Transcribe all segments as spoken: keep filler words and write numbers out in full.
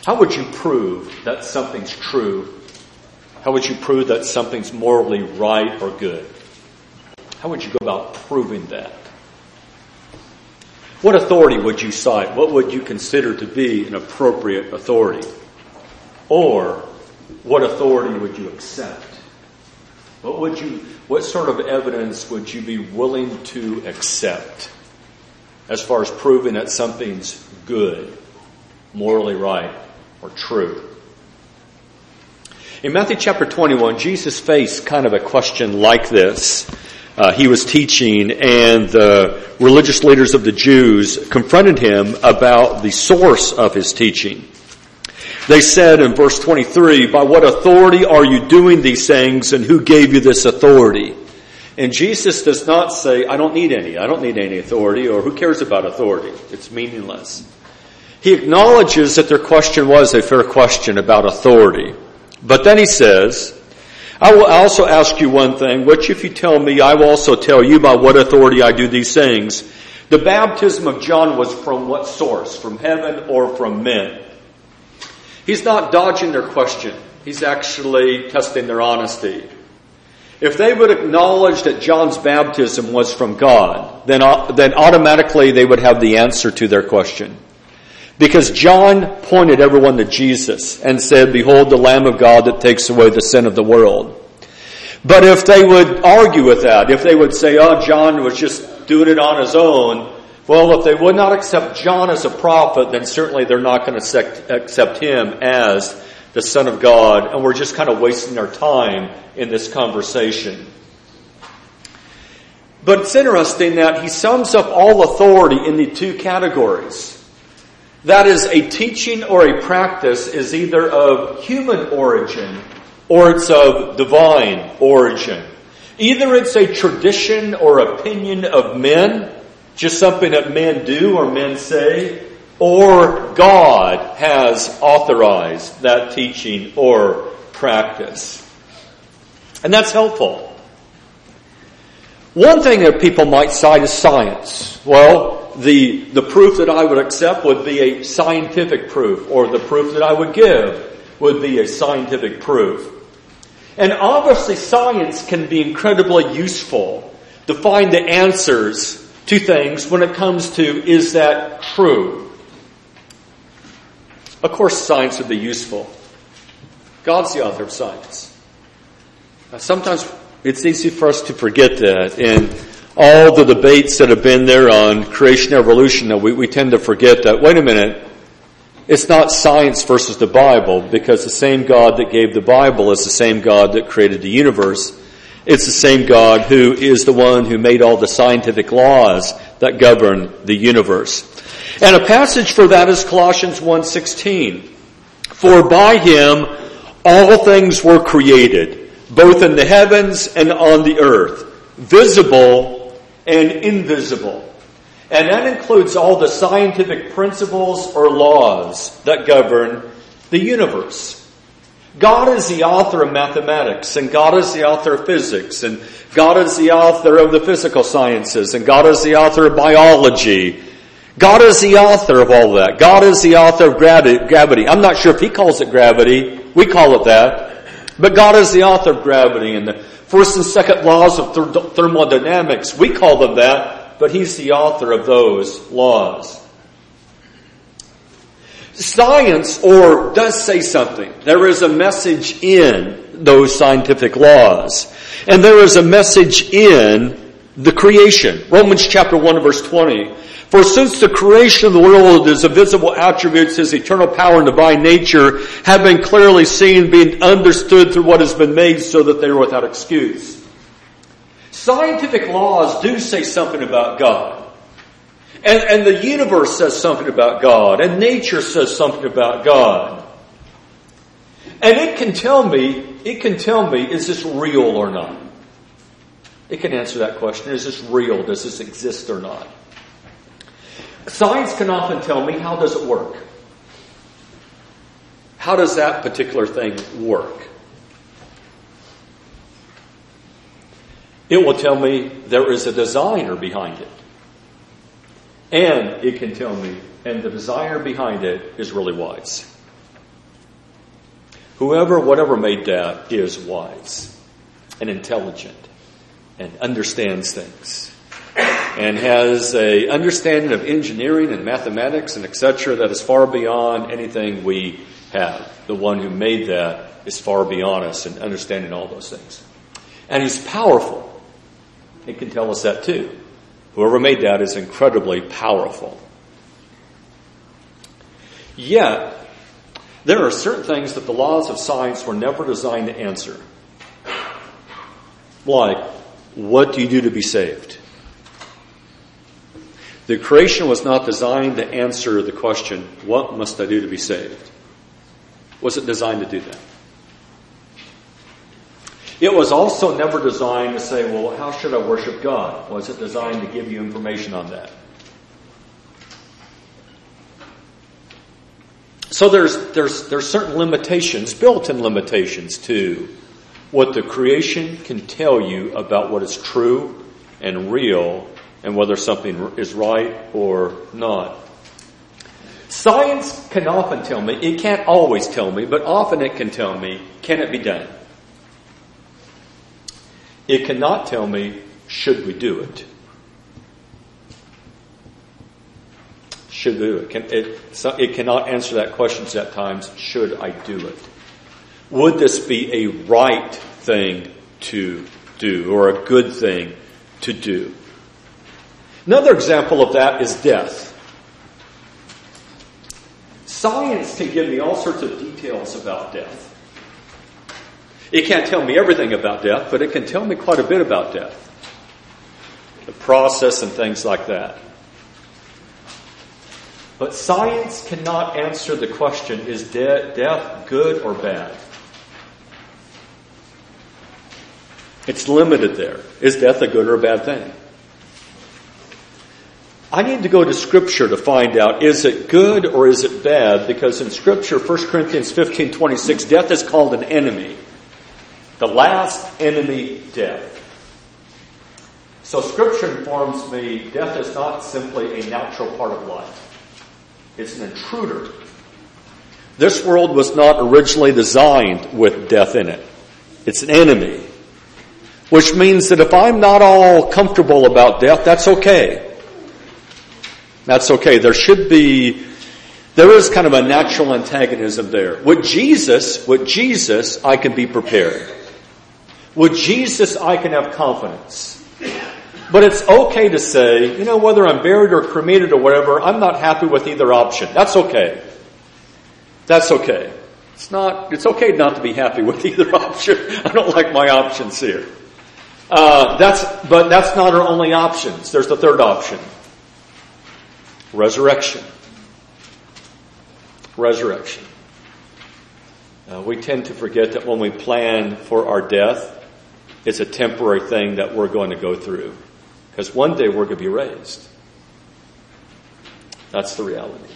How would you prove that something's true? How would you prove that something's morally right or good? How would you go about proving that? What authority would you cite? What would you consider to be an appropriate authority? Or what authority would you accept? What would you, what sort of evidence would you be willing to accept as far as proving that something's good, morally right, or true? In Matthew chapter twenty-one, Jesus faced kind of a question like this. Uh, he was teaching, and the religious leaders of the Jews confronted him about the source of his teaching. They said in verse twenty-three, "By what authority are you doing these things, and who gave you this authority?" And Jesus does not say, "I don't need any. I don't need any authority," or "Who cares about authority? It's meaningless." He acknowledges that their question was a fair question about authority. But then he says, "I will also ask you one thing, which if you tell me, I will also tell you by what authority I do these things. The baptism of John was from what source? From heaven or from men?" He's not dodging their question. He's actually testing their honesty. If they would acknowledge that John's baptism was from God, then, then automatically they would have the answer to their question. Because John pointed everyone to Jesus and said, "Behold the Lamb of God that takes away the sin of the world." But if they would argue with that, if they would say, "Oh, John was just doing it on his own," well, if they would not accept John as a prophet, then certainly they're not going to accept him as the Son of God, and we're just kind of wasting our time in this conversation. But it's interesting that he sums up all authority in the two categories. That is, a teaching or a practice is either of human origin or it's of divine origin. Either it's a tradition or opinion of men, just something that men do or men say, or God has authorized that teaching or practice. And that's helpful. One thing that people might cite is science. Well, the, the proof that I would accept would be a scientific proof, or the proof that I would give would be a scientific proof. And obviously science can be incredibly useful to find the answers to things when it comes to, is that true? Of course science would be useful. God's the author of science. Now, sometimes it's easy for us to forget that. In all the debates that have been there on creation and evolution, we, we tend to forget that, wait a minute, it's not science versus the Bible, because the same God that gave the Bible is the same God that created the universe. It's the same God who is the one who made all the scientific laws that govern the universe. And a passage for that is Colossians one sixteen. "For by him all things were created, both in the heavens and on the earth, visible and invisible." And that includes all the scientific principles or laws that govern the universe. God is the author of mathematics, and God is the author of physics, and God is the author of the physical sciences, and God is the author of biology. God is the author of all that. God is the author of gravity. I'm not sure if he calls it gravity. We call it that. But God is the author of gravity, and the first and second laws of thermodynamics, we call them that, but he's the author of those laws. Science, or does say something. There is a message in those scientific laws. And there is a message in the creation. Romans chapter one verse twenty. "For since the creation of the world, his invisible attributes, his eternal power and divine nature, have been clearly seen, being understood through what has been made, so that they are without excuse." Scientific laws do say something about God. And, and the universe says something about God. And nature says something about God. And it can tell me, it can tell me, is this real or not? It can answer that question. Is this real? Does this exist or not? Science can often tell me, how does it work? How does that particular thing work? It will tell me there is a designer behind it. And it can tell me, and the designer behind it is really wise. Whoever, whatever made that is wise and intelligent and understands things and has a understanding of engineering and mathematics and et cetera that is far beyond anything we have. The one who made that is far beyond us in understanding all those things. And he's powerful. He can tell us that too. Whoever made that is incredibly powerful. Yet, there are certain things that the laws of science were never designed to answer. Like, what do you do to be saved? The creation was not designed to answer the question, what must I do to be saved? Was it designed to do that? It was also never designed to say, well, how should I worship God? Was it designed to give you information on that? So there's there's there's certain limitations, built-in limitations to what the creation can tell you about what is true and real and whether something is right or not. Science can often tell me, it can't always tell me, but often it can tell me, can it be done? It cannot tell me, should we do it? Should we do it? Can, it, so it cannot answer that question at times, should I do it? Would this be a right thing to do or a good thing to do? Another example of that is death. Science can give me all sorts of details about death. It can't tell me everything about death, but it can tell me quite a bit about death. The process and things like that. But science cannot answer the question, is de- death good or bad? It's limited there. Is death a good or a bad thing? I need to go to Scripture to find out, is it good or is it bad? Because in Scripture, First Corinthians fifteen twenty-six, death is called an enemy. The last enemy, death. So Scripture informs me death is not simply a natural part of life. It's an intruder. This world was not originally designed with death in it. It's an enemy. Which means that if I'm not all comfortable about death, that's okay. That's okay. There should be, there is kind of a natural antagonism there. With Jesus, with Jesus, I can be prepared. With Jesus, I can have confidence. But it's okay to say, you know, whether I'm buried or cremated or whatever, I'm not happy with either option. That's okay. That's okay. It's not, it's okay not to be happy with either option. I don't like my options here. Uh, that's, but that's not our only options. There's the third option. Resurrection. Resurrection. Uh, we tend to forget that when we plan for our death, it's a temporary thing that we're going to go through. Because one day we're going to be raised. That's the reality.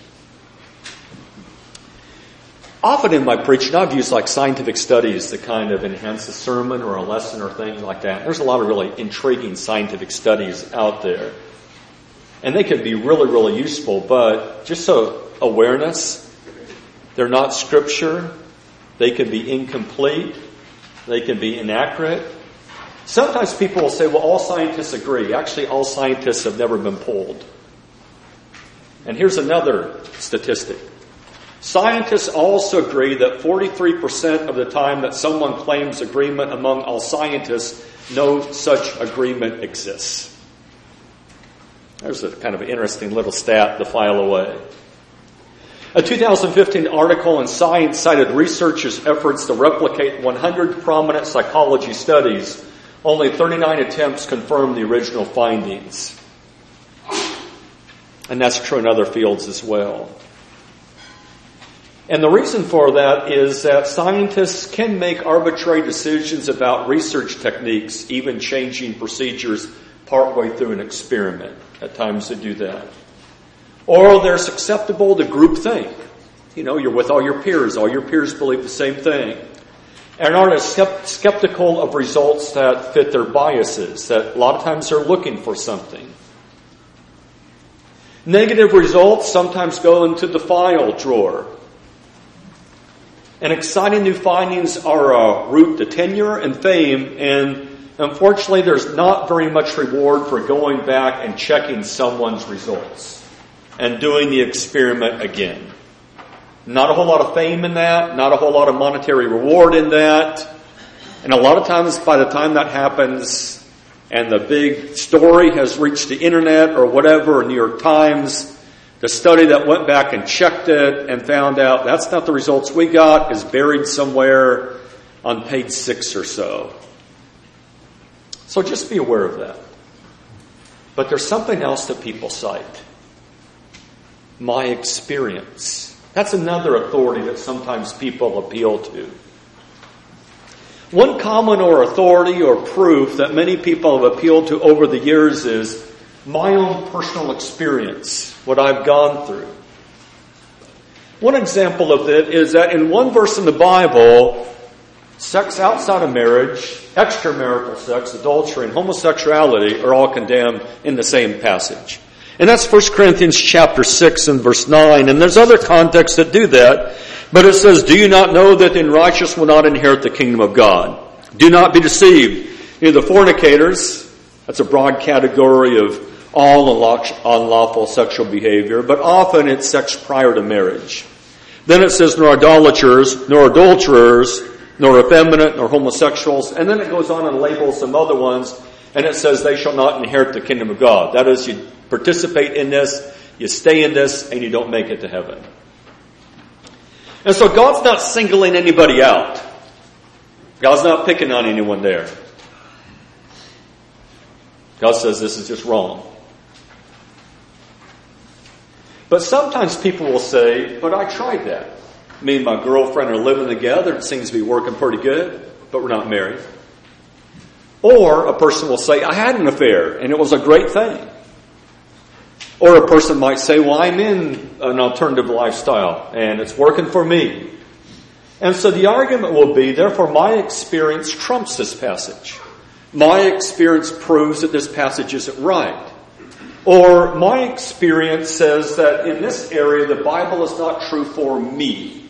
Often in my preaching, I've used like scientific studies to kind of enhance a sermon or a lesson or things like that. There's a lot of really intriguing scientific studies out there. And they can be really, really useful, but just so awareness, they're not Scripture. They can be incomplete. They can be inaccurate. Sometimes people will say, well, all scientists agree. Actually, all scientists have never been polled. And here's another statistic. Scientists also agree that forty-three percent of the time that someone claims agreement among all scientists, no such agreement exists. There's a kind of interesting little stat to file away. A two thousand fifteen article in Science cited researchers' efforts to replicate one hundred prominent psychology studies. Only thirty-nine attempts confirmed the original findings. And that's true in other fields as well. And the reason for that is that scientists can make arbitrary decisions about research techniques, even changing procedures partway through an experiment. At times they do that. Or they're susceptible to groupthink. You know, you're with all your peers. All your peers believe the same thing. And aren't as skeptical of results that fit their biases, that a lot of times they're looking for something. Negative results sometimes go into the file drawer. And exciting new findings are a route to tenure and fame, and unfortunately there's not very much reward for going back and checking someone's results and doing the experiment again. Not a whole lot of fame in that, not a whole lot of monetary reward in that. And a lot of times by the time that happens and the big story has reached the internet or whatever, or New York Times, the study that went back and checked it and found out that's not the results we got is buried somewhere on page six or so. So just be aware of that. But there's something else that people cite. My experience. That's another authority that sometimes people appeal to. One common or authority or proof that many people have appealed to over the years is my own personal experience, what I've gone through. One example of it is that in one verse in the Bible, sex outside of marriage, extramarital sex, adultery, and homosexuality are all condemned in the same passage. And that's First Corinthians chapter six and verse nine. And there's other contexts that do that. But it says, do you not know that the unrighteous will not inherit the kingdom of God? Do not be deceived. You know, the fornicators, that's a broad category of all unlawful sexual behavior, but often it's sex prior to marriage. Then it says, nor idolaters, nor adulterers, nor effeminate, nor homosexuals. And then it goes on and labels some other ones, and it says they shall not inherit the kingdom of God. That is, you participate in this, you stay in this, and you don't make it to heaven. And so God's not singling anybody out. God's not picking on anyone there. God says this is just wrong. But sometimes people will say, but I tried that. Me and my girlfriend are living together. It seems to be working pretty good, but we're not married. Or a person will say, I had an affair and it was a great thing. Or a person might say, well, I'm in an alternative lifestyle and it's working for me. And so the argument will be, therefore, my experience trumps this passage. My experience proves that this passage isn't right. Or my experience says that in this area, the Bible is not true for me.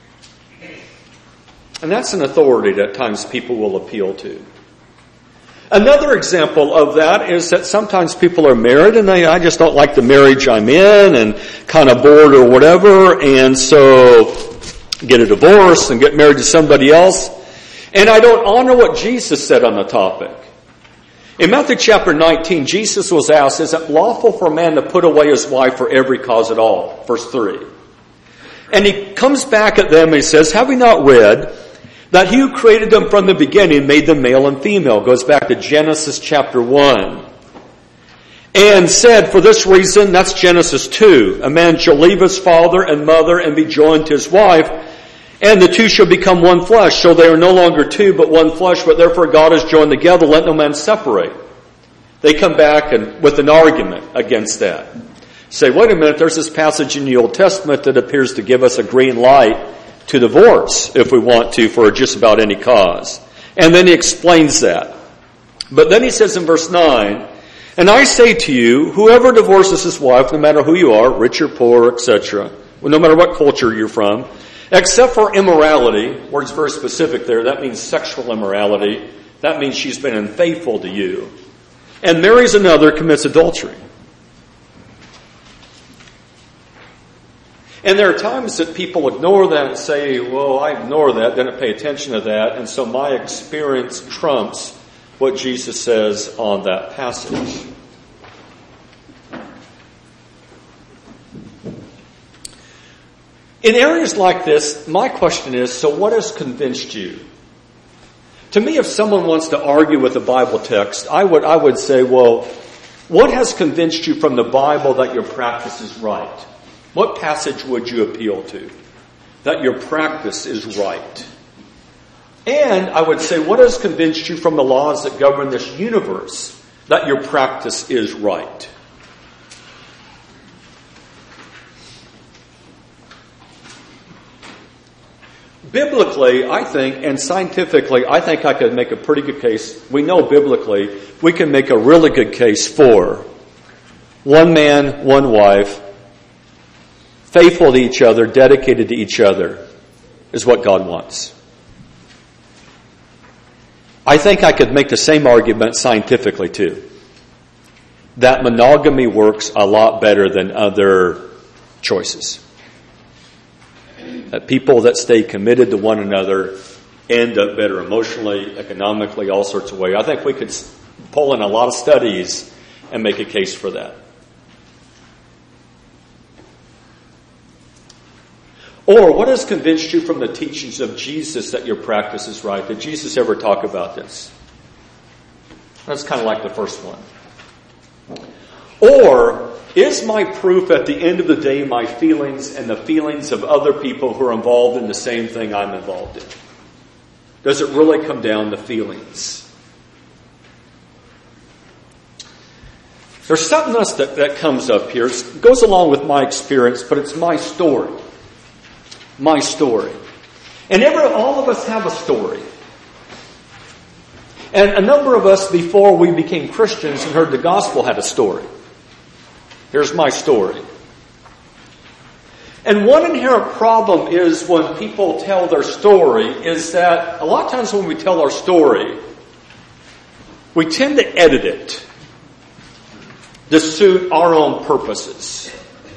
And that's an authority that at times people will appeal to. Another example of that is that sometimes people are married and they, I just don't like the marriage I'm in and kind of bored or whatever, and so get a divorce and get married to somebody else. And I don't honor what Jesus said on the topic. In Matthew chapter nineteen, Jesus was asked, is it lawful for a man to put away his wife for every cause at all? Verse three. And he comes back at them and he says, have we not read that he who created them from the beginning made them male and female? Goes back to Genesis chapter one. And said, for this reason, that's Genesis two, a man shall leave his father and mother and be joined to his wife, and the two shall become one flesh. So they are no longer two, but one flesh, but therefore God has joined together, let no man separate. They come back and with an argument against that. Say, wait a minute, there's this passage in the Old Testament that appears to give us a green light to divorce if we want to for just about any cause. And then he explains that. But then he says in verse nine, and I say to you, whoever divorces his wife, no matter who you are, rich or poor, et cetera, well, no matter what culture you're from, except for immorality, word's very specific there, that means sexual immorality, that means she's been unfaithful to you, and marries another, commits adultery. And there are times that people ignore that and say, well, I ignore that, didn't pay attention to that, and so my experience trumps what Jesus says on that passage. In areas like this, my question is, so what has convinced you? To me, if someone wants to argue with a Bible text, I would, I would say, well, what has convinced you from the Bible that your practice is right? What passage would you appeal to? That your practice is right. And I would say, what has convinced you from the laws that govern this universe that your practice is right? Biblically, I think, and scientifically, I think I could make a pretty good case. We know biblically, we can make a really good case for one man, one wife, faithful to each other, dedicated to each other. is what God wants. I think I could make the same argument scientifically too. That monogamy works a lot better than other choices. That people that stay committed to one another end up better emotionally, economically, all sorts of ways. I think we could pull in a lot of studies and make a case for that. Or what has convinced you from the teachings of Jesus that your practice is right? Did Jesus ever talk about this? That's kind of like the first one. Or is my proof at the end of the day my feelings and the feelings of other people who are involved in the same thing I'm involved in? Does it really come down to feelings? There's something else that, that comes up here. It goes along with my experience, but it's my story. My story. And every, all of us have a story. And a number of us, before we became Christians and heard the gospel, had a story. Here's my story. And one inherent problem is when people tell their story is that a lot of times when we tell our story, we tend to edit it to suit our own purposes.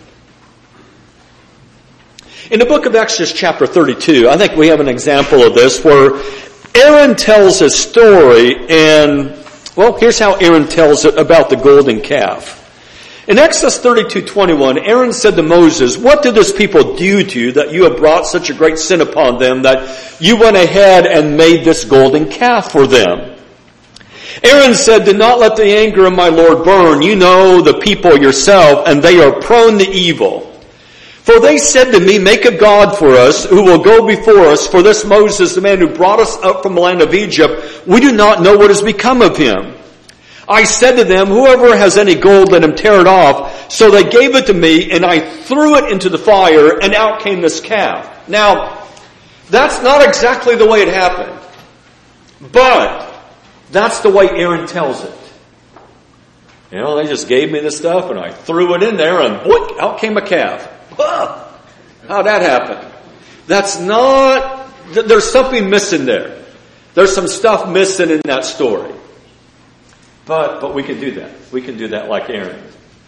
In the book of Exodus chapter thirty-two, I think we have an example of this where Aaron tells a story, and, well, here's how Aaron tells it about the golden calf. In Exodus thirty-two twenty-one, Aaron said to Moses, "What did this people do to you that you have brought such a great sin upon them that you went ahead and made this golden calf for them?" Aaron said, "Do not let the anger of my Lord burn. You know the people yourself, and they are prone to evil. For they said to me, 'Make a god for us who will go before us. For this Moses, the man who brought us up from the land of Egypt, we do not know what has become of him.' I said to them, 'Whoever has any gold, let him tear it off.' So they gave it to me, and I threw it into the fire, and out came this calf." Now, that's not exactly the way it happened. But that's the way Aaron tells it. You know, they just gave me this stuff, and I threw it in there, and boink, out came a calf. Ah, how'd that happen? That's not, there's something missing there. There's some stuff missing in that story. But, but we can do that. We can do that like Aaron.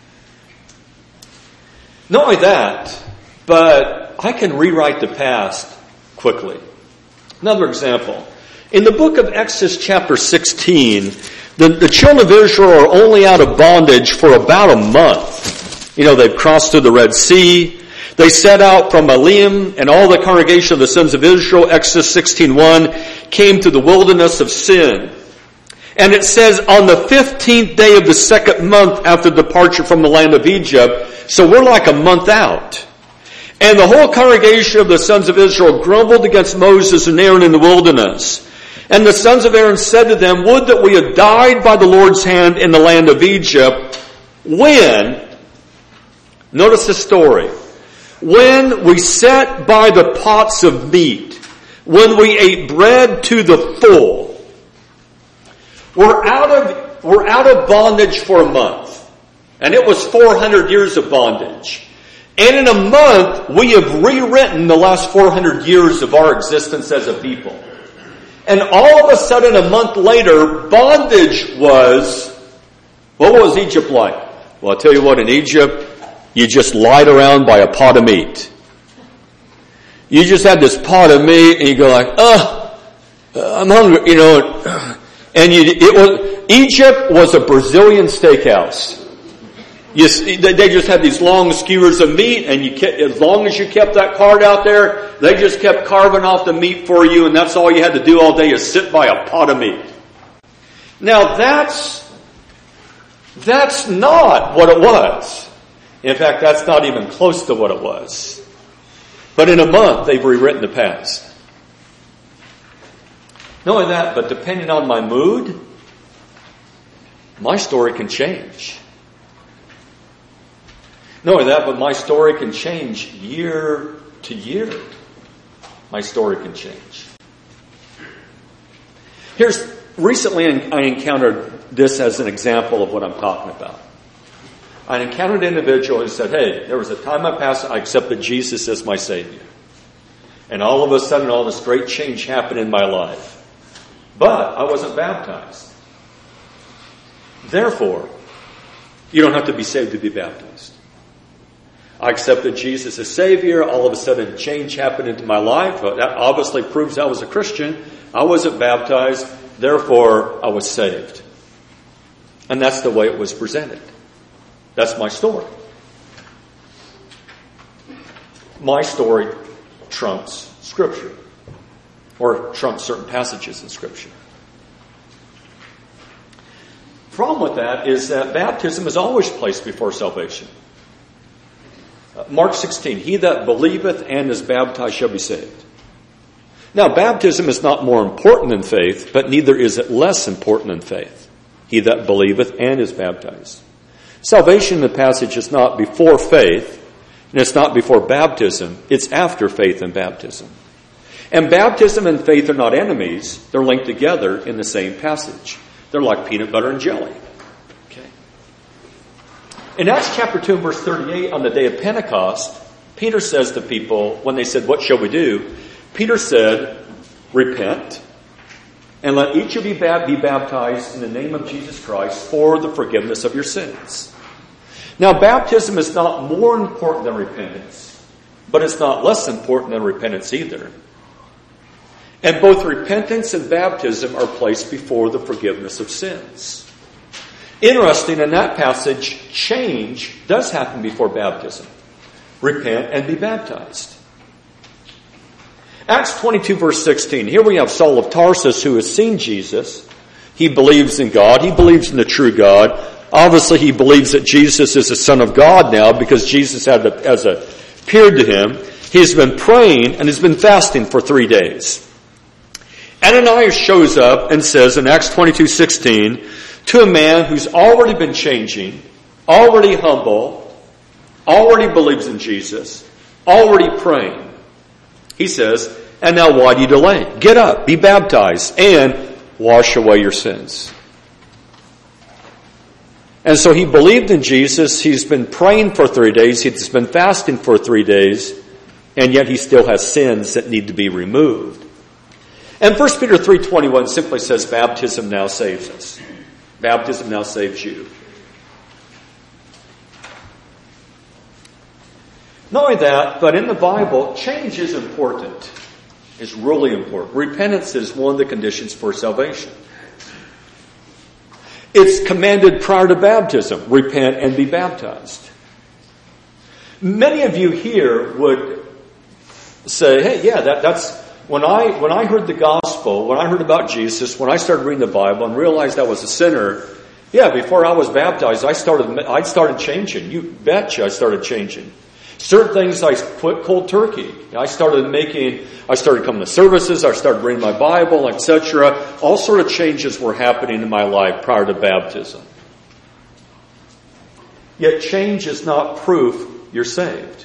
Not only that, but I can rewrite the past quickly. Another example. In the book of Exodus chapter sixteen, the, the children of Israel are only out of bondage for about a month. You know, they've crossed through the Red Sea. They set out from Elim, and all the congregation of the sons of Israel, Exodus sixteen one, came to the wilderness of Sin. And it says, on the fifteenth day of the second month after departure from the land of Egypt, so we're like a month out. And the whole congregation of the sons of Israel grumbled against Moses and Aaron in the wilderness. And the sons of Aaron said to them, "Would that we had died by the Lord's hand in the land of Egypt, when," notice the story, "when we sat by the pots of meat, when we ate bread to the full." We're out of, we're out of bondage for a month. And it was four hundred years of bondage. And in a month, we have rewritten the last four hundred years of our existence as a people. And all of a sudden, a month later, bondage was, what was Egypt like? Well, I'll tell you what, in Egypt, you just lied around by a pot of meat. You just had this pot of meat, and you go like, oh, I'm hungry, you know. And you, it was, Egypt was a Brazilian steakhouse. You, they just had these long skewers of meat, and you kept, as long as you kept that card out there, they just kept carving off the meat for you, and that's all you had to do all day is sit by a pot of meat. Now that's, that's not what it was. In fact, that's not even close to what it was. But in a month, they've rewritten the past. Not only that, but depending on my mood, my story can change. Not only that, but my story can change year to year. My story can change. Here's, recently I encountered this as an example of what I'm talking about. I encountered an individual who said, hey, there was a time I passed, I accepted Jesus as my Savior. And all of a sudden, all this great change happened in my life. But I wasn't baptized. Therefore, you don't have to be saved to be baptized. I accepted Jesus as Savior. All of a sudden, change happened into my life. That obviously proves I was a Christian. I wasn't baptized. Therefore, I was saved. And that's the way it was presented. That's my story. My story trumps Scripture, or trumps certain passages in Scripture. The problem with that is that baptism is always placed before salvation. Uh, Mark sixteen, he that believeth and is baptized shall be saved. Now, baptism is not more important than faith, but neither is it less important than faith. He that believeth and is baptized. Salvation in the passage is not before faith, and it's not before baptism. It's after faith and baptism. And baptism and faith are not enemies. They're linked together in the same passage. They're like peanut butter and jelly. Okay. In Acts chapter two, verse thirty-eight, on the day of Pentecost, Peter says to people, when they said, what shall we do? Peter said, repent, and let each of you be baptized in the name of Jesus Christ for the forgiveness of your sins. Now, baptism is not more important than repentance, but it's not less important than repentance either. And both repentance and baptism are placed before the forgiveness of sins. Interesting, in that passage, change does happen before baptism. Repent and be baptized. Acts twenty-two, verse sixteen. Here we have Saul of Tarsus who has seen Jesus. He believes in God. He believes in the true God. Obviously, he believes that Jesus is the Son of God now because Jesus has appeared to him. He's been praying and has been fasting for three days. Ananias shows up and says in Acts twenty-two sixteen, to a man who's already been changing, already humble, already believes in Jesus, already praying. He says, and now why do you delay? Get up, be baptized, and wash away your sins. And so he believed in Jesus. He's been praying for three days. He's been fasting for three days. And yet he still has sins that need to be removed. And First Peter three twenty-one simply says, baptism now saves us. Baptism now saves you. Not only that, but in the Bible, change is important. It's really important. Repentance is one of the conditions for salvation. It's commanded prior to baptism. Repent and be baptized. Many of you here would say, hey, yeah, that, that's, when I, when I heard the gospel, when I heard about Jesus, when I started reading the Bible and realized I was a sinner, yeah, before I was baptized, I started, I started changing. You betcha I started changing. Certain things I quit cold turkey. I started making, I started coming to services, I started reading my Bible, et cetera. All sort of changes were happening in my life prior to baptism. Yet change is not proof you're saved.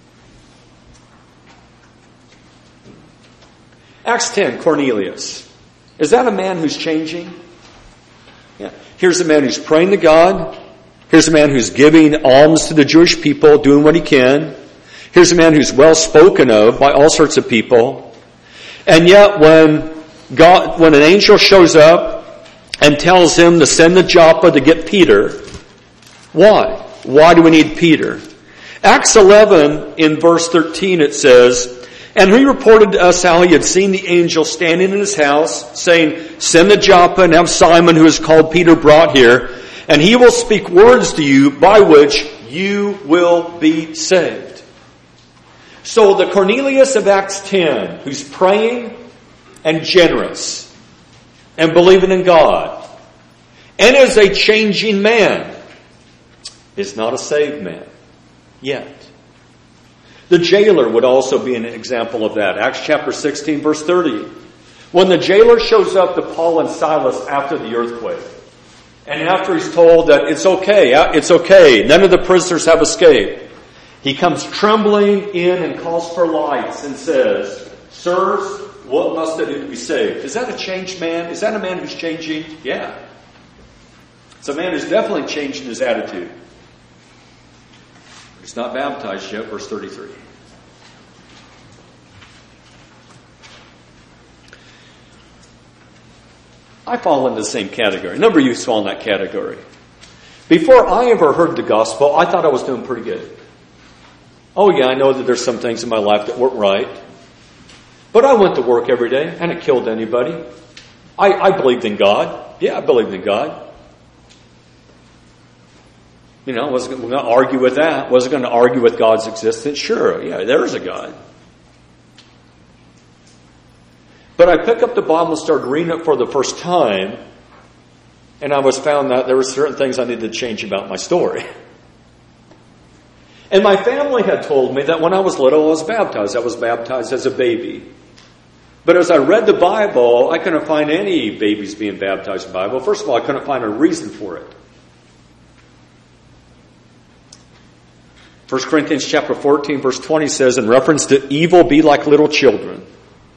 Acts ten, Cornelius. Is that a man who's changing? Yeah. Here's a man who's praying to God. Here's a man who's giving alms to the Jewish people, doing what he can. Here's a man who's well spoken of by all sorts of people. And yet when God, when an angel shows up and tells him to send to Joppa to get Peter, why? Why do we need Peter? Acts eleven, in verse thirteen, it says, and he reported to us how he had seen the angel standing in his house, saying, send to Joppa and have Simon, who is called Peter, brought here, and he will speak words to you by which you will be saved. So the Cornelius of Acts ten, who's praying and generous and believing in God, and is a changing man, is not a saved man yet. The jailer would also be an example of that. Acts chapter sixteen, verse thirty. When the jailer shows up to Paul and Silas after the earthquake, and after he's told that it's okay, it's okay, none of the prisoners have escaped, he comes trembling in and calls for lights and says, sirs, what must I do to be saved? Is that a changed man? Is that a man who's changing? Yeah. It's a man who's definitely changing his attitude. He's not baptized yet, verse thirty-three. I fall into the same category. A number of you fall in that category. Before I ever heard the gospel, I thought I was doing pretty good. Oh yeah, I know that there's some things in my life that weren't right. But I went to work every day. I hadn't killed anybody. I, I believed in God. Yeah, I believed in God. You know, I wasn't going to argue with that. Wasn't going to argue with God's existence. Sure, yeah, there is a God. But I picked up the Bible and started reading it for the first time, and I was found that there were certain things I needed to change about my story. And my family had told me that when I was little, I was baptized. I was baptized as a baby. But as I read the Bible, I couldn't find any babies being baptized in the Bible. First of all, I couldn't find a reason for it. First Corinthians chapter fourteen, verse twenty says, in reference to evil, be like little children.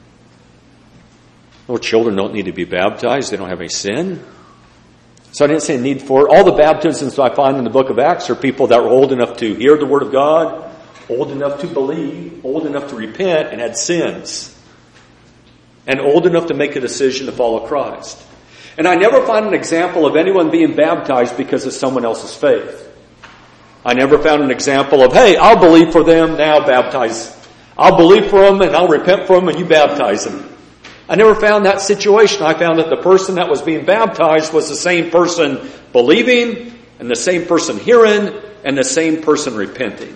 Little children don't need to be baptized. They don't have any sin. So I didn't say a need for it. All the baptisms I find in the book of Acts are people that were old enough to hear the word of God, old enough to believe, old enough to repent, and had sins. And old enough to make a decision to follow Christ. And I never find an example of anyone being baptized because of someone else's faith. I never found an example of, hey, I'll believe for them, now baptize. I'll believe for them and I'll repent for them and you baptize them. I never found that situation. I found that the person that was being baptized was the same person believing and the same person hearing and the same person repenting.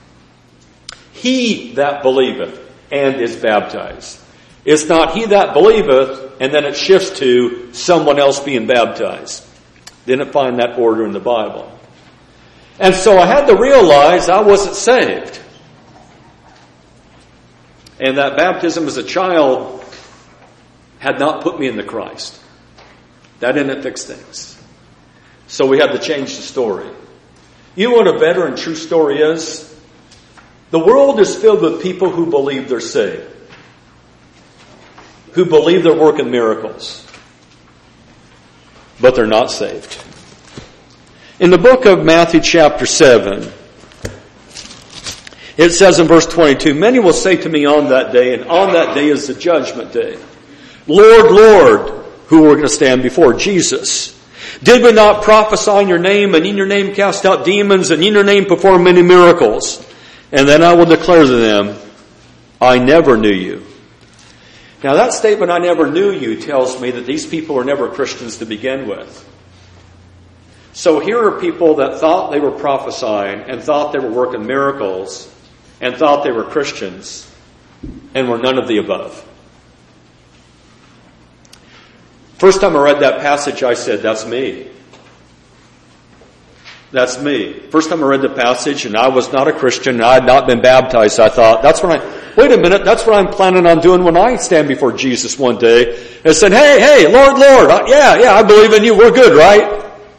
He that believeth and is baptized. It's not he that believeth and then it shifts to someone else being baptized. Didn't find that order in the Bible. And so I had to realize I wasn't saved. And that baptism as a child had not put me into Christ. That didn't fix things. So we had to change the story. You know what a better and true story is? The world is filled with people who believe they're saved. Who believe they're working miracles. But they're not saved. In the book of Matthew chapter seven, it says in verse twenty-two, many will say to me on that day, and on that day is the judgment day, Lord, Lord, who we're going to stand before? Jesus. Did we not prophesy in your name, and in your name cast out demons, and in your name perform many miracles? And then I will declare to them, I never knew you. Now that statement, I never knew you, tells me that these people were never Christians to begin with. So here are people that thought they were prophesying and thought they were working miracles and thought they were Christians and were none of the above. First time I read that passage, I said, that's me. That's me. First time I read the passage and I was not a Christian and I had not been baptized, I thought, that's when I, wait a minute, that's what I'm planning on doing when I stand before Jesus one day and said, hey, hey, Lord, Lord, yeah, yeah, I believe in you, we're good, right?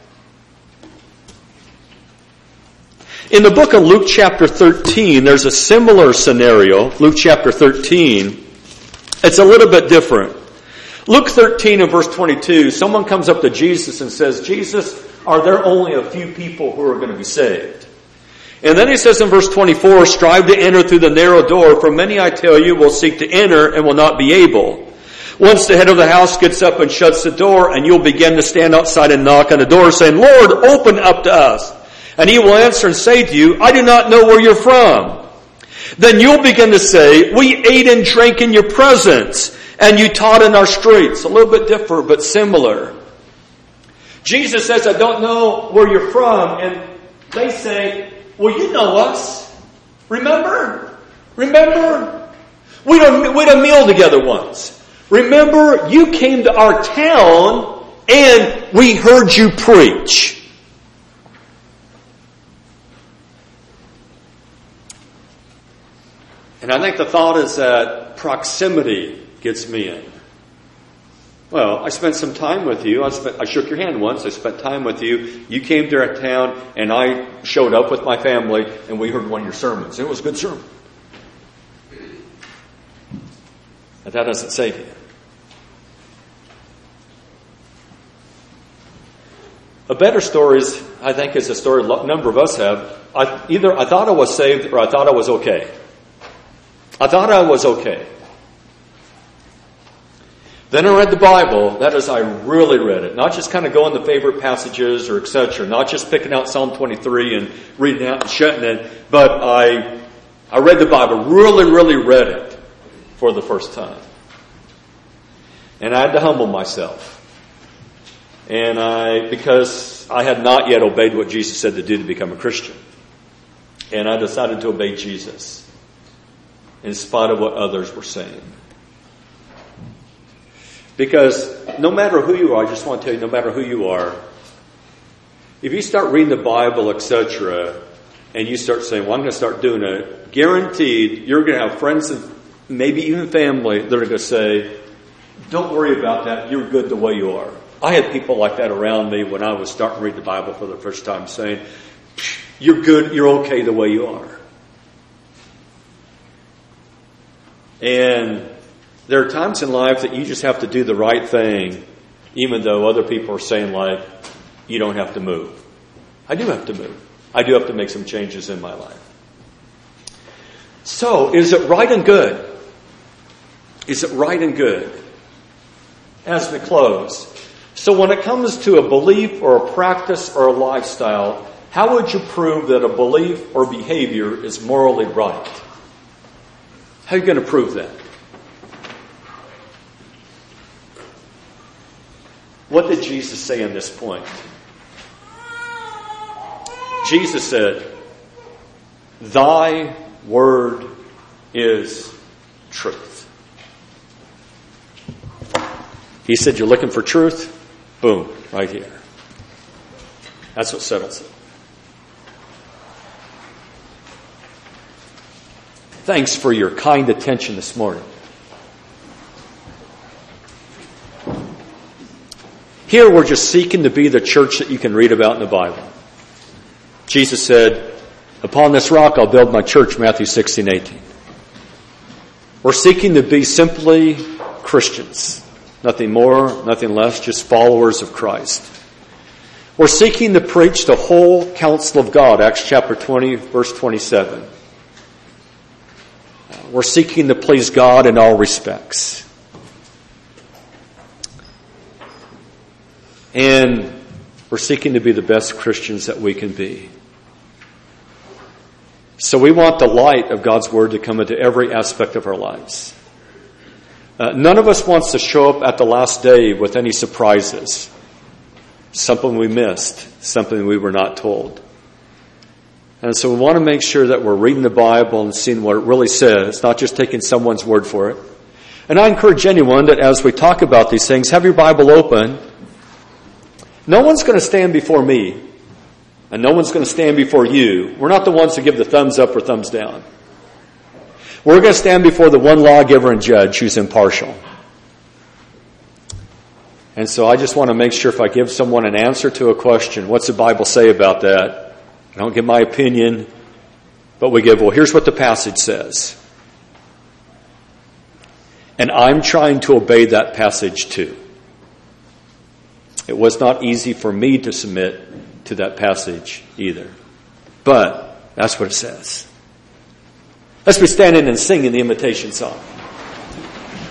In the book of Luke chapter thirteen, there's a similar scenario. Luke chapter thirteen. It's a little bit different. Luke thirteen and verse twenty-two, someone comes up to Jesus and says, Jesus, are there only a few people who are going to be saved? And then he says in verse twenty-four, strive to enter through the narrow door, for many, I tell you, will seek to enter and will not be able. Once the head of the house gets up and shuts the door, and you'll begin to stand outside and knock on the door, saying, Lord, open up to us. And he will answer and say to you, I do not know where you're from. Then you'll begin to say, we ate and drank in your presence, and you taught in our streets. A little bit different, but similar. Jesus says, I don't know where you're from. And they say, well, you know us. Remember? Remember? We had a, we had a meal together once. Remember, you came to our town, and we heard you preach. And I think the thought is that proximity gets me in. Well, I spent some time with you. I, spent, I shook your hand once. I spent time with you. You came to our town, and I showed up with my family, and we heard one of your sermons. It was a good sermon. But that doesn't save you. A better story is, I think, is a story a number of us have. I, either I thought I was saved or I thought I was okay. I thought I was okay. Then I read the Bible. That is, I really read it. Not just kind of going to favorite passages or et cetera. Not just picking out Psalm twenty-three and reading out and shutting it. But I, I read the Bible. Really, really read it for the first time. And I had to humble myself. And I, because I had not yet obeyed what Jesus said to do to become a Christian. And I decided to obey Jesus in spite of what others were saying. Because no matter who you are, I just want to tell you, no matter who you are, if you start reading the Bible, et cetera, and you start saying, well, I'm going to start doing it, guaranteed you're going to have friends and maybe even family that are going to say, don't worry about that, you're good the way you are. I had people like that around me when I was starting to read the Bible for the first time saying, you're good, you're okay the way you are. And there are times in life that you just have to do the right thing, even though other people are saying, like, you don't have to move. I do have to move. I do have to make some changes in my life. So, is it right and good? Is it right and good? As we close. So when it comes to a belief or a practice or a lifestyle, how would you prove that a belief or behavior is morally right? How are you going to prove that? What did Jesus say on this point? Jesus said, thy word is truth. He said, you're looking for truth? Boom, right here. That's what settles it. Thanks for your kind attention this morning. Here we're just seeking to be the church that you can read about in the Bible. Jesus said, upon this rock I'll build my church, Matthew sixteen eighteen. We're seeking to be simply Christians. Nothing more, nothing less, just followers of Christ. We're seeking to preach the whole counsel of God, Acts chapter twenty, verse twenty-seven. We're seeking to please God in all respects. And we're seeking to be the best Christians that we can be. So we want the light of God's Word to come into every aspect of our lives. Uh, none of us wants to show up at the last day with any surprises. Something we missed, something we were not told. And so we want to make sure that we're reading the Bible and seeing what it really says, not just taking someone's word for it. And I encourage anyone that as we talk about these things, have your Bible open. No one's going to stand before me, and no one's going to stand before you. We're not the ones to give the thumbs up or thumbs down. We're going to stand before the one lawgiver and judge who's impartial. And so I just want to make sure if I give someone an answer to a question, what's the Bible say about that? I don't give my opinion, but we give, well, here's what the passage says. And I'm trying to obey that passage too. It was not easy for me to submit to that passage either. But that's what it says. Let's be standing and singing the invitation song.